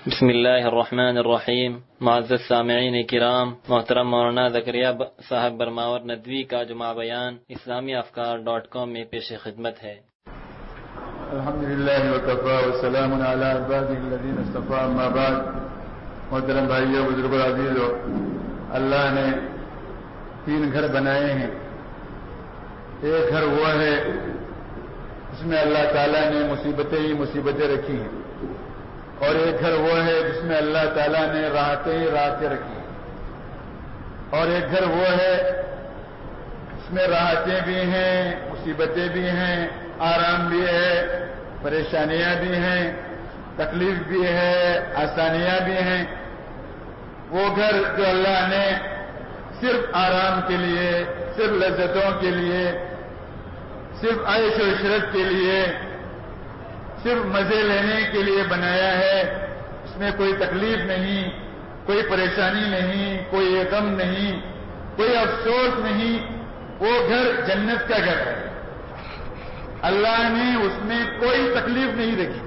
بسم اللہ الرحمن الرحیم. معزز سامعین کرام، محترم مولانا زکریا صاحب برماور ندوی کا جمعہ بیان اسلامیافکار.com میں پیش خدمت ہے. الحمدللہ وکفی وسلام علی عبادہ الذین اصطفی، اما بعد. محترم بھائیو، بزرگوں، عزیزو، اللہ نے 3 گھر بنائے ہیں. ایک گھر وہ ہے جس میں اللہ تعالیٰ نے مصیبتیں ہی مصیبتیں رکھی ہیں، اور ایک گھر وہ ہے جس میں اللہ تعالیٰ نے راحتیں ہی راحتیں رکھی ہیں، اور ایک گھر وہ ہے جس میں راحتیں بھی ہیں، مصیبتیں بھی ہیں، آرام بھی ہے، پریشانیاں بھی ہیں، تکلیف بھی ہے، آسانیاں بھی ہیں. وہ گھر جو اللہ نے صرف آرام کے لیے، صرف لذتوں کے لیے، صرف عیش و عشرت کے لیے، صرف مزے لینے کے لیے بنایا ہے، اس میں کوئی تکلیف نہیں، کوئی پریشانی نہیں، کوئی غم نہیں، کوئی افسوس نہیں. وہ گھر جنت کا گھر ہے. اللہ نے اس میں کوئی تکلیف نہیں رکھی.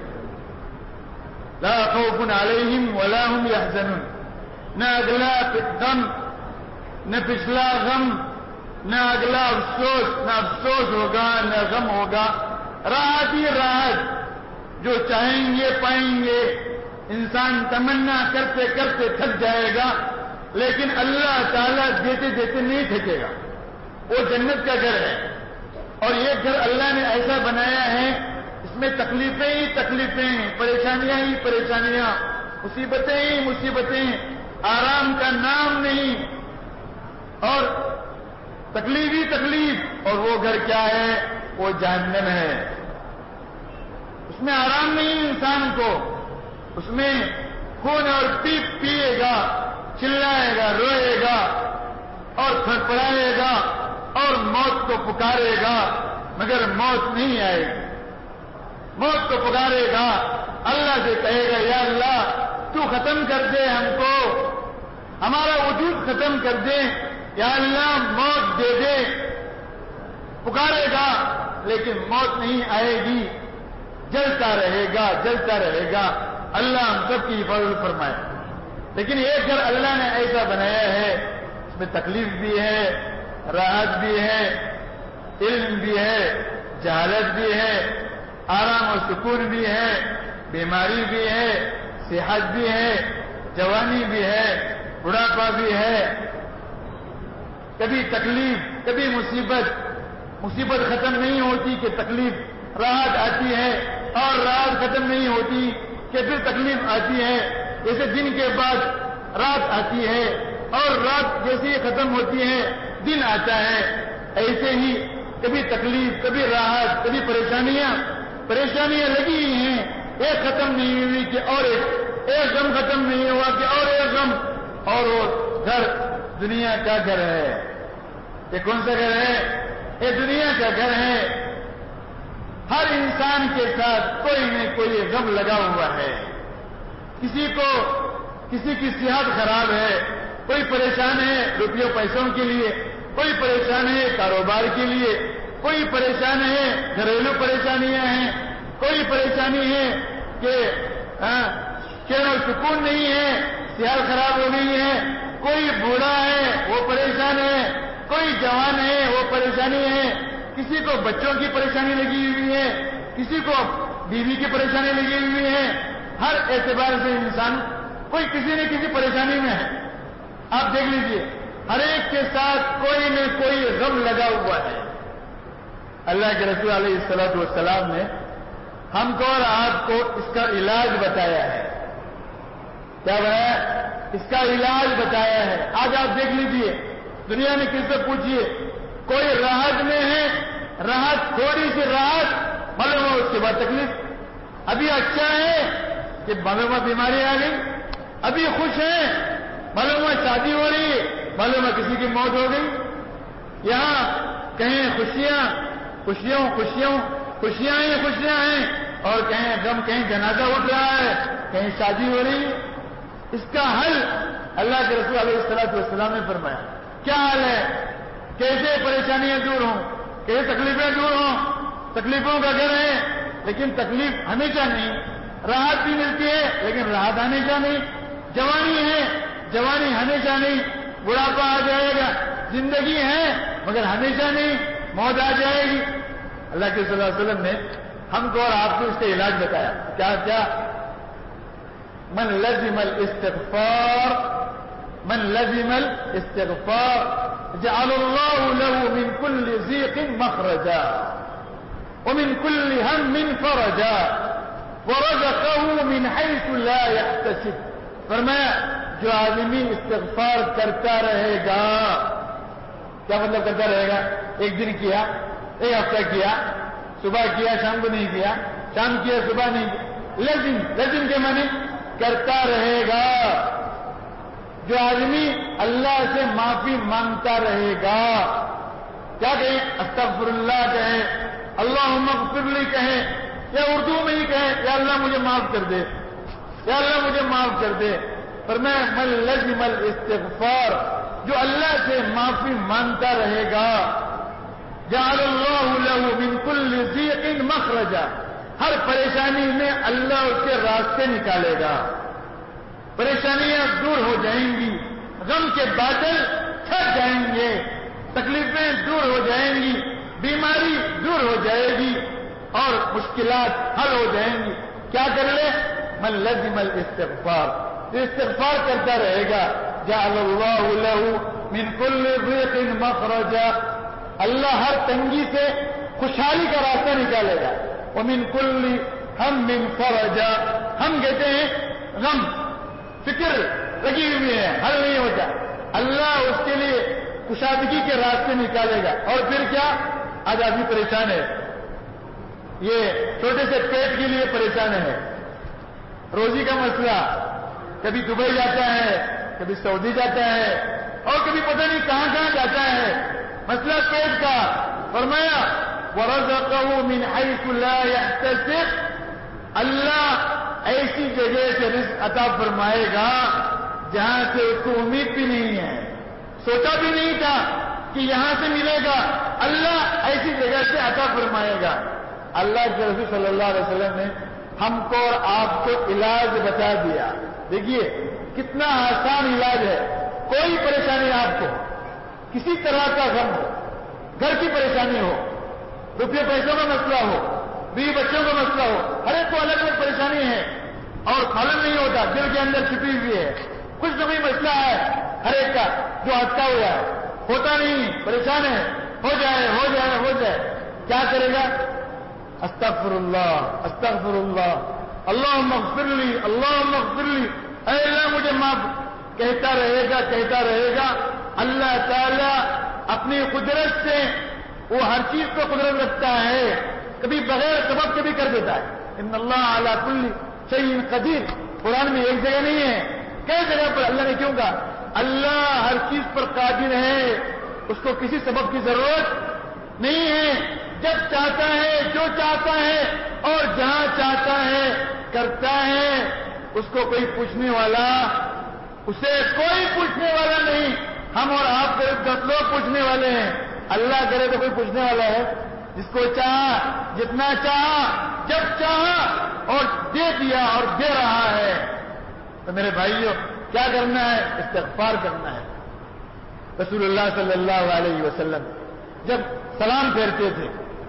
لا خوف علیہم ولا هم يحزنون. نہ اگلا غم، نہ پچھلا غم، نہ اگلا افسوس. نہ افسوس ہوگا، نہ غم ہوگا. راحت ہی راحت. جو چاہیں گے پائیں گے. انسان تمنا کرتے کرتے تھک جائے گا، لیکن اللہ تعالیٰ دیتے دیتے نہیں تھکے گا. وہ جنت کا گھر ہے. اور یہ گھر اللہ نے ایسا بنایا ہے، اس میں تکلیفیں ہی تکلیفیں، پریشانیاں ہی پریشانیاں، مصیبتیں ہی مصیبتیں. آرام کا نام نہیں، اور تکلیف ہی تکلیف. اور وہ گھر کیا ہے؟ وہ جہنم ہے. اس میں آرام نہیں انسان کو. اس میں خون اور پیپ پیے گا، چلائے گا، روئے گا اور پھڑپڑائے گا اور موت کو پکارے گا، مگر موت نہیں آئے گی. موت کو پکارے گا، اللہ سے کہے گا یا اللہ تو ختم کر دے، ہم کو ہمارا وجود ختم کر دے، یا اللہ موت دے دے. پکارے گا لیکن موت نہیں آئے گی. جلتا رہے گا، جلتا رہے گا. اللہ ہم سب کی حفاظت فرمائے. لیکن ایک گھر اللہ نے ایسا بنایا ہے، اس میں تکلیف بھی ہے، راحت بھی ہے، علم بھی ہے، جہالت بھی ہے، آرام و سکون بھی ہے، بیماری بھی ہے، صحت بھی ہے، جوانی بھی ہے، بڑھاپا بھی ہے. کبھی تکلیف، کبھی مصیبت. مصیبت ختم نہیں ہوتی کہ تکلیف، راحت آتی ہے، اور راحت ختم نہیں ہوتی کہ پھر تکلیف آتی ہے. جیسے دن کے بعد رات آتی ہے، اور رات جیسے ہی ختم ہوتی ہے دن آتا ہے. ایسے ہی کبھی تکلیف، کبھی راحت، کبھی پریشانیاں لگی ہی ہیں. ایک ختم نہیں ہوئی کہ اور ایک غم ختم نہیں ہوا کہ اور ایک غم. اور وہ گھر دنیا کا گھر ہے. یہ کون سا گھر ہے؟ یہ دنیا کا گھر ہے. ہر انسان کے ساتھ کوئی نہ کوئی غم لگا ہوا ہے. کسی کی صحت خراب ہے، کوئی پریشان ہے روپیوں پیسوں کے لیے، کوئی پریشان ہے کاروبار کے لیے، کوئی پریشان ہے گھریلو پریشانیاں ہیں، کوئی پریشانی ہے کہ چین و سکون نہیں ہے، صحت خراب ہو گئی ہے. کوئی بوڑھا ہے وہ پریشان ہے، کوئی جوان ہے وہ پریشانی ہے. کسی کو بچوں کی پریشانی لگی ہوئی ہے، کسی کو بیوی کی پریشانی لگی ہوئی ہے. ہر اعتبار سے انسان کوئی کسی نہ کسی پریشانی میں ہے. آپ دیکھ لیجئے، ہر ایک کے ساتھ کوئی نہ کوئی غم لگا ہوا ہے. اللہ کے رسول علیہ الصلوۃ والسلام نے ہم کو اور آپ کو اس کا علاج بتایا ہے. کیا بتایا؟ اس کا علاج بتایا ہے. آج آپ دیکھ لیجئے، دنیا میں کس سے پوچھئے، کوئی راحت میں ہے، راحت، تھوڑی سی راحت، معلوم ہو اس کے بعد تکلیف. ابھی اچھا ہے کہ معلوم بیماری آ گئی. ابھی خوش ہے، معلوم شادی ہو رہی ہے، معلوم کسی کی موت ہو گئی. یہاں کہیں خوشیاں ہیں، اور کہیں غم، کہیں جنازہ اٹھ رہا ہے، کہیں شادی ہو رہی ہے. اس کا حل اللہ کے رسول علیہ السلام نے فرمایا. کیا حل ہے؟ کیسے پریشانیاں دور ہوں، کیسے تکلیفیں دور ہوں. تکلیفوں کا گھر ہے، لیکن تکلیف ہمیشہ نہیں. راحت بھی ملتی ہے لیکن راحت ہمیشہ نہیں. جوانی ہے، جوانی ہمیشہ نہیں. بڑھاپا آ جائے گا، زندگی ہے مگر ہمیشہ نہیں، موت آ جائے گی. اللہ کے صلی اللہ علیہ وسلم نے ہم کو اور آپ کو اس کا علاج بتایا. کیا من لزم الاستغفار، من لزم الاستغفار جعل الله له من كل ضيق مخرجا ومن كل هم فرجا ورزقه من حيث لا يحتسب. فرمایا جو آدمی استغفار کرتا رہے گا. کیا مطلب کرتا رہے گا؟ ایک دن کیا، ایک ہفتہ کیا، صبح کیا شام کو نہیں کیا، شام کیا صبح نہیں کیا. لازم کے معنی کرتا رہے گا. جو آدمی اللہ سے معافی مانگتا رہے گا، کیا کہیں؟ استغفر اللہ کہیں، اللہم اغفر لی کہیں، یا اردو میں ہی کہیں یا اللہ مجھے معاف کر دے، یا اللہ مجھے معاف کر دے. فرمایا من لزم الاستغفار، جو اللہ سے معافی مانگتا رہے گا، جعل اللہ له من كل ضيق مخرجا، ہر پریشانی میں اللہ اس کے راستے نکالے گا. پریشانیاں دور ہو جائیں گی، غم کے بادل چھٹ جائیں گے، تکلیفیں دور ہو جائیں گی، بیماری دور ہو جائے گی اور مشکلات حل ہو جائیں گی. کیا کر لے؟ من لزم الاستغفار، جو استغفار کرتا رہے گا، جعل اللہ له من كل ضيق مخرجا، اللہ ہر تنگی سے خوشحالی کا راستہ نکالے گا. ومن كل هم فرجا، ہم کہتے ہیں غم، فکر لگی ہوئی ہے، حل نہیں ہوتا، اللہ اس کے لیے کشادگی کے راستے نکالے گا. اور پھر کیا؟ آج آدمی پریشان ہے، یہ چھوٹے سے پیٹ کے لیے پریشان ہے، روزی کا مسئلہ، کبھی دبئی جاتا ہے، کبھی سعودی جاتا ہے اور کبھی پتہ نہیں کہاں کہاں جاتا ہے. مسئلہ پیٹ کا. فرمایا وَرَزَقَهُ مِنْ حَيْثُ لَا يَحْتَسِبُ، اللہ ایسی جگہ سے رزق عطا فرمائے گا جہاں سے اس کو امید بھی نہیں ہے، سوچا بھی نہیں تھا کہ یہاں سے ملے گا. اللہ ایسی جگہ سے عطا فرمائے گا. اللہ کے رسول صلی اللہ علیہ وسلم نے ہم کو اور آپ کو علاج بتا دیا. دیکھیے کتنا آسان علاج ہے. کوئی پریشانی آپ کو، کسی طرح کا غم ہو، گھر کی پریشانی ہو، روپے پیسوں کا مسئلہ ہو، بیوی بچوں کا مسئلہ ہو، ہر ایک کو الگ الگ پریشانی ہے اور معلوم نہیں ہوتا، دل کے اندر چھپی ہوئی ہے. کچھ نہ کوئی مسئلہ ہے ہر ایک کا جو اٹکا ہوا ہے، ہوتا نہیں، پریشان ہے، ہو جائے ہو جائے ہو جائے. کیا کرے گا؟ استغفر اللہ، استغفر اللہ، اللہم اغفر لی، اللہم اغفر لی، اے اللہ مجھے معاف، کہتا رہے گا. اللہ تعالیٰ اپنی قدرت سے وہ ہر چیز کو قدرت رکھتا ہے، کبھی بغیر سبب کے بھی کر دیتا ہے. ان اللہ علی کل شیء قدیر. قرآن میں ایک جگہ نہیں ہے، کئی جگہ پر اللہ نے کیوں کہا؟ اللہ ہر چیز پر قادر ہے، اس کو کسی سبب کی ضرورت نہیں ہے. جب چاہتا ہے، جو چاہتا ہے اور جہاں چاہتا ہے کرتا ہے. اس کو کوئی پوچھنے والا، اسے کوئی پوچھنے والا نہیں. ہم اور آپ کو 10 لوگ پوچھنے والے ہیں، اللہ کرے تو کوئی پوچھنے والا ہے؟ جس کو چاہا، جتنا چاہا، جب چاہا اور دے دیا اور دے رہا ہے. تو میرے بھائیوں کیا کرنا ہے؟ استغفار کرنا ہے. رسول اللہ صلی اللہ علیہ وسلم جب سلام پھیرتے تھے،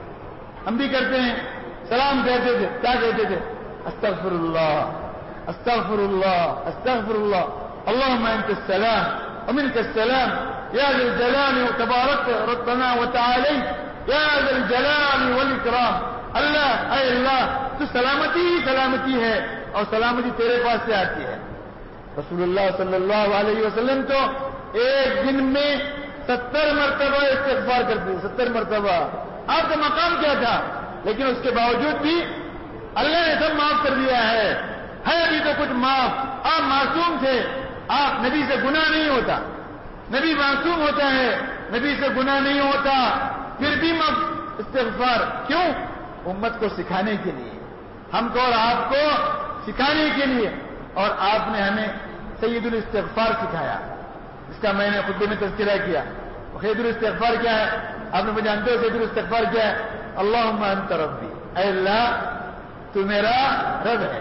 ہم بھی کرتے ہیں، سلام پھیرتے تھے، کیا کہتے تھے؟ استغفر اللہ، استغفر اللہ، استغفر اللہ، اللہم انت السلام ومنك السلام یا ذا الجلال تبارک ربنا وتعالی یا ذا الجلال والاکرام. اللہ، اے اللہ تو سلامتی ہی سلامتی ہے اور سلامتی تیرے پاس سے آتی ہے. رسول اللہ صلی اللہ علیہ وسلم تو ایک دن میں 70 مرتبہ استغفار کرتے ہیں. 70 مرتبہ. آپ کا مقام کیا تھا؟ لیکن اس کے باوجود بھی اللہ نے سب معاف کر دیا ہے ابھی تو کچھ معاف. آپ معصوم تھے، آپ نبی سے گناہ نہیں ہوتا، نبی معصوم ہوتا ہے، نبی سے گناہ نہیں ہوتا، پھر بھی استغفار کیوں؟ امت کو سکھانے کے لیے، ہم کو اور آپ کو سکھانے کے لیے. اور آپ نے ہمیں سید الاستغفار سکھایا، اس کا میں نے خطبے میں تذکرہ کیا. سید الاستغفار کیا ہے؟ آپ نے مجھے جانتے ہو سید الاستغفار کیا ہے؟ اللہم انت ربی، اے اللہ تو میرا رب ہے،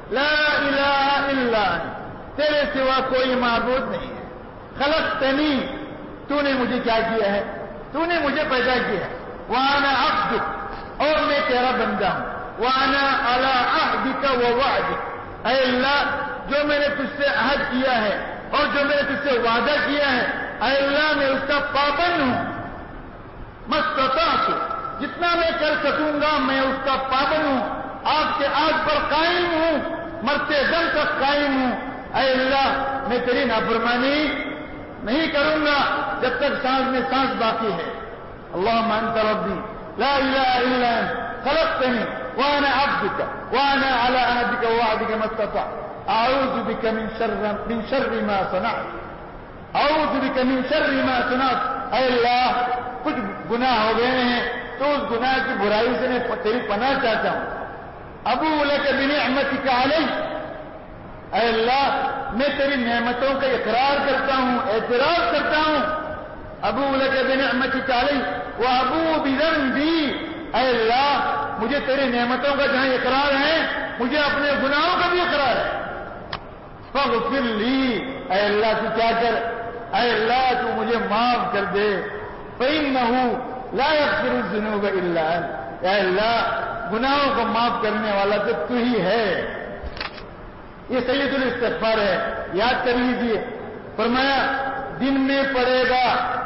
لا الہ الا انت، تیرے سوا کوئی معبود نہیں ہے، خلقتنی، تو نے مجھے کیا کیا ہے، تو نے مجھے پیدا کیا ہے، وانا عبدک، اور میں تیرا بندہ ہوں، وانا علی عہدک ووعدک، اے اللہ جو میں نے تجھ سے عہد کیا ہے اور جو میں نے تجھ سے وعدہ کیا ہے، اے اللہ میں اس کا پابند ہوں، مستطاعت، جتنا میں کر سکوں گا میں اس کا پابند ہوں، آپ کے عہد پر قائم ہوں، مرتے دم تک قائم ہوں، اے اللہ میں تیری نافرمانی نہیں کروں گا جب تک سانس میں سانس باقی ہے۔ اللہم انت ربی لا الہ الا انت خلقتنی وانا عبدک وانا علی عہدک ووعدک ما استطعت اعوذ بک من شر ما صنعت، اعوذ بک من شر ما صنعت، اے اللہ کچھ گناہ ہو گئے ہیں تو اس گناہ کی برائی سے میں تیری پناہ چاہتا ہوں، ابو لک بنعمتک علی، اے اللہ میں تیری نعمتوں کا اقرار کرتا ہوں، اعتراف کرتا ہوں، ابو لک بنعمتک علی وابو بذنبی، اے اللہ مجھے تیری نعمتوں کا جہاں اقرار ہے مجھے اپنے گناہوں کا بھی اقرار ہے، فاغفر لی، اے اللہ تو کیا کر، اے اللہ تو مجھے معاف کر دے، فإنہ لا یغفر الذنوب الا انت، اے اللہ گناہوں کو معاف کرنے والا تو ہی ہے۔ یہ سید الاستغفار ہے، یاد کر لیجیے، فرمایا دن میں پڑھے گا،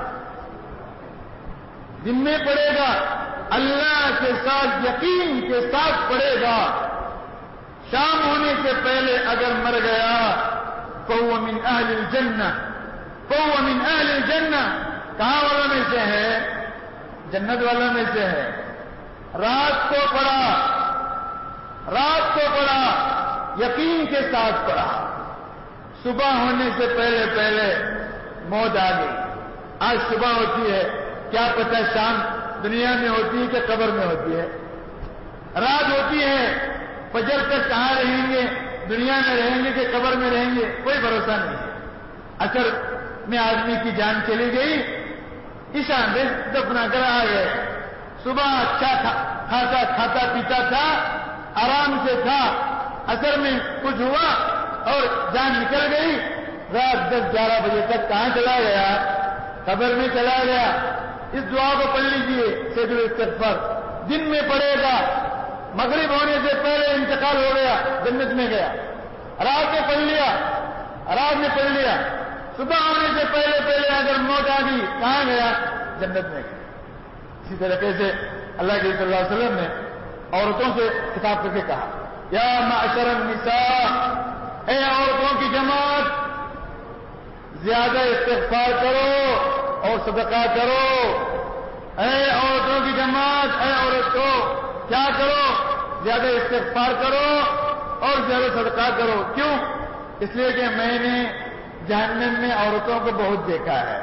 دن میں پڑھے گا، اللہ کے ساتھ یقین کے ساتھ پڑھے گا، شام ہونے سے پہلے اگر مر گیا فہو من اہل الجنہ، فہو من اہل الجنہ، کہاں والوں میں سے ہے، جنت والوں میں سے ہے۔ رات کو پڑھا، رات کو پڑھا، یقین کے ساتھ پڑھا، صبح ہونے سے پہلے پہلے موت آ گئی، آج صبح ہوتی ہے، کیا پتہ شام دنیا میں ہوتی ہے کہ قبر میں ہوتی ہے، رات ہوتی ہے، فجر تک کہاں رہیں گے، دنیا میں رہیں گے کہ قبر میں رہیں گے، کوئی بھروسہ نہیں ہے۔ اثر میں آدمی کی جان چلی گئی، عشاء میں دفنا کر آ گئے، صبح اچھا کھاتا پیتا تھا، آرام سے تھا، اثر میں کچھ ہوا اور جان نکل گئی، رات 10-11 بجے تک کہاں چلا گیا، قبر میں چلا گیا۔ اس دعا کو پڑھ لیجئے سید الاستغفار، دن میں پڑھے گا، مغرب ہونے سے پہلے انتقال ہو گیا، جنت میں گیا، رات میں پڑھ لیا، رات میں پڑھ لیا، صبح ہونے سے پہلے پہلے اگر موت آ گئی کہاں گیا، جنت میں گیا۔ اسی طریقے سے اللہ کے صلی اللہ علیہ وسلم نے عورتوں سے خطاب کر کے کہا، یا معشر النساء، اے عورتوں کی جماعت، زیادہ استغفار کرو اور صدقہ کرو، اے عورتوں کی جماعت، اے عورتوں کیا کرو، زیادہ استغفار کرو اور زیادہ صدقہ کرو۔ کیوں؟ اس لیے کہ میں نے جہنم میں عورتوں کو بہت دیکھا ہے۔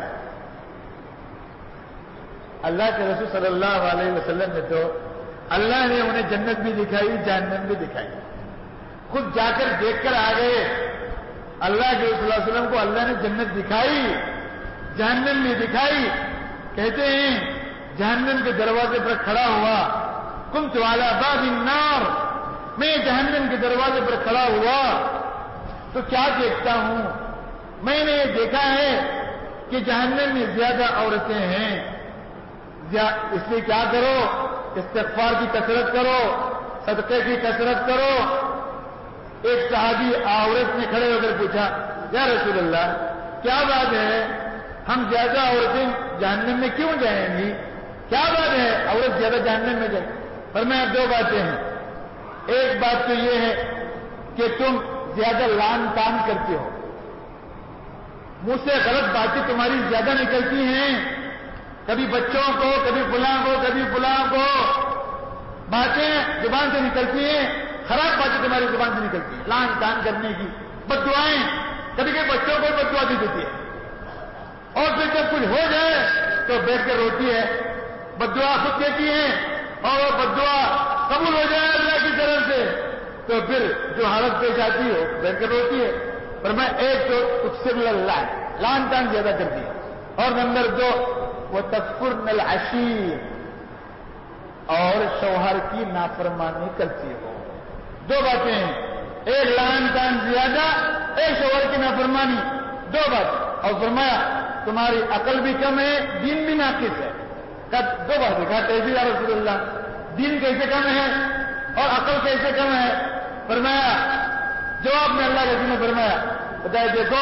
اللہ کے رسول صلی اللہ علیہ وسلم نے تو اللہ نے انہیں جنت بھی دکھائی، جہنم بھی دکھائی، خود جا کر دیکھ کر آ گئے۔ اللہ کے رسول صلی اللہ علیہ وسلم کو اللہ نے جنت دکھائی، جہنم بھی دکھائی۔ کہتے ہیں جہنم کے دروازے پر کھڑا ہوا، کنت علی باب النار، میں جہنم کے دروازے پر کھڑا ہوا تو کیا دیکھتا ہوں، میں نے یہ دیکھا ہے کہ جہنم میں زیادہ عورتیں ہیں، اس لیے کیا کرو، استغفار کی کثرت کرو، صدقے کی کثرت کرو۔ ایک صحابی عورت نے کھڑے ہو کر پوچھا، یا رسول اللہ کیا بات ہے، ہم زیادہ عورتیں جہنم میں کیوں جائیں گی، کیا بات ہے عورت زیادہ جہنم میں جائے؟ فرمایا دو باتیں ہیں، ایک بات تو یہ ہے کہ تم زیادہ لان تان کرتے ہو، منہ سے غلط باتیں تمہاری زیادہ نکلتی ہیں، کبھی بچوں کو، کبھی فلاں کو، کبھی فلاں کو، باتیں زبان سے نکلتی ہیں، خراب باتیں تمہاری زبان سے نکلتی ہیں، لان تان کرنے کی، بد دعائیں، کبھی کبھی بچوں کو بد دعا بھی دیتی ہے، اور پھر جب کچھ ہو جائے تو بیٹھ کر روتی ہے، بد دعا خود دیتی ہے، اور وہ بد دعا قبول ہو جائے اللہ کی طرف سے تو پھر جو حالت پیش آتی ہے بیٹھ کر روتی ہے۔ پر میں ایک تو اکثر اللہ لان تان زیادہ کرتی ہے، اور نمبر دو وہ تکفرن العشیر، اور شوہر کی نافرمانی کرتی ہو۔ دو باتیں ہیں، ایک لعن تان زیادہ، ایک شوہر کی نافرمانی، 2 بات. اور فرمایا تمہاری عقل بھی کم ہے، دین بھی ناقص ہے. 2 باتیں کہا. کیسے یا رسول اللہ؟ دین کیسے کم ہے اور عقل کیسے کم ہے؟ فرمایا جواب میں اللہ کے رسول نے فرمایا بتایا دیکھو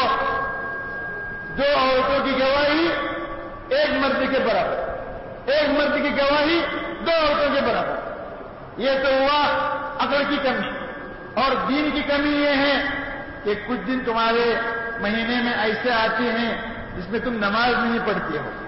2 عورتوں کی گواہی 1 مرد کے برابر، 1 مرد کی گواہی 2 عورتوں کے برابر. یہ تو ہوا عقل کی کمی. اور دین کی کمی یہ ہے کہ کچھ دن تمہارے مہینے میں ایسے آتے ہیں جس میں تم نماز نہیں پڑھتی ہو،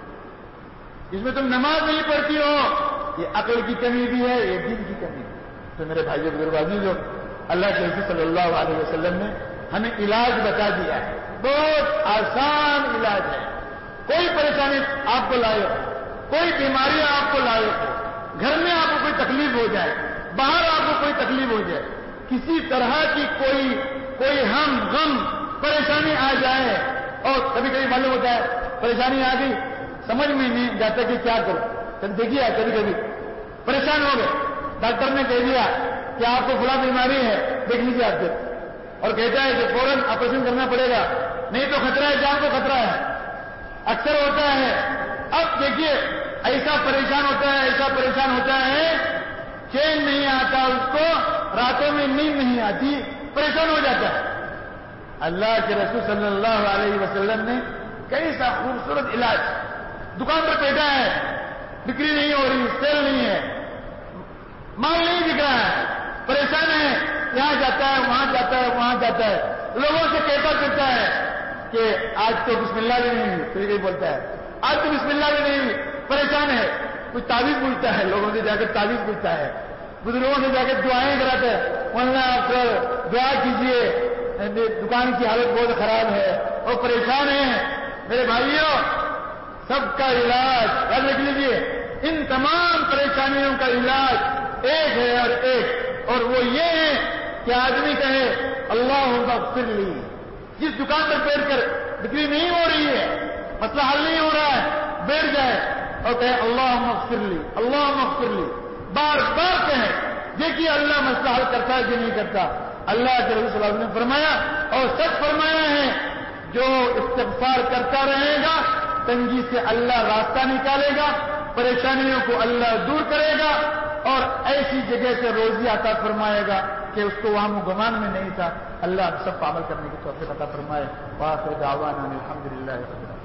جس میں تم نماز نہیں پڑھتی ہو. یہ عقل کی کمی بھی ہے، یہ دین کی کمی بھی. تو میرے بھائی بزرگ عزیزو، اللہ کے رسول صلی اللہ علیہ وسلم نے ہمیں علاج بتا دیا ہے. بہت آسان علاج ہے. کوئی پریشانی آپ کو لائق ہو، کوئی بیماری آپ کو لائق ہو، گھر میں آپ کو کوئی تکلیف ہو جائے، باہر آپ کو کوئی تکلیف ہو جائے، کسی طرح کی کوئی ہم غم پریشانی آ جائے، اور کبھی کبھی معلوم ہوتا ہے پریشانی آ گئی سمجھ میں نہیں جاتا کہ کیا کرو. دیکھیے کبھی کبھی پریشان ہو گئے، ڈاکٹر نے کہہ دیا کہ آپ کو فلاں بیماری ہے، دیکھ لیجیے آپ پھر، اور کہتا ہے کہ فوراً آپریشن کرنا پڑے گا نہیں تو خطرہ ہے، جان کو خطرہ ہے. اکثر ہوتا ہے. اب دیکھیے ایسا پریشان ہوتا ہے چین نہیں آتا اس کو، راتوں میں نیند نہیں آتی، پریشان ہو جاتا ہے. اللہ کے رسول صلی اللہ علیہ وسلم نے کیسا خوبصورت علاج. دکان پر بیٹھا ہے، بکری نہیں ہو رہی، سیل نہیں ہے، مال نہیں دکھ رہا ہے، پریشان ہے، یہاں جاتا ہے وہاں جاتا ہے، لوگوں سے کہتا کرتا ہے کہ آج تو بسم اللہ بھی نہیں ہوئی. پھر یہ بولتا ہے آج تو بسم اللہ بھی نہیں ہوئی. پریشان ہے، کچھ تعویذ پوچھتا ہے، لوگوں سے جا کر تعویذ پوچھتا ہے، بزرگوں سے جا کر دعائیں کراتا ہے، مولانا آپ دعا کیجیے، دکان کی حالت بہت خراب ہے اور پریشان ہیں. میرے بھائیوں، سب کا علاج یاد رکھ لیجیے، ان تمام پریشانیوں کا علاج ایک ہے اور وہ یہ ہے کہ آدمی کہے اللہم اغفر لی. جس دکان پر بیٹھ کر بکری نہیں ہو رہی ہے، مسئلہ حل نہیں ہو رہا ہے، بیٹھ جائے اور کہے اللہم اغفر لی، اللہم اغفر لی، بار بار کہیں. دیکھیے اللہ مسئلہ حل کرتا ہے کہ نہیں کرتا. اللہ کے رسول صلی اللہ علیہ وسلم نے فرمایا اور سچ فرمایا ہے، جو استغفار کرتا رہے گا تنگی سے اللہ راستہ نکالے گا، پریشانیوں کو اللہ دور کرے گا اور ایسی جگہ سے روزی عطا فرمائے گا کہ اس کو وہاں گمان میں نہیں تھا. اللہ سب کو عمل کرنے کی توفیق عطا فرمائے. وآخر دعوانا الحمدللہ.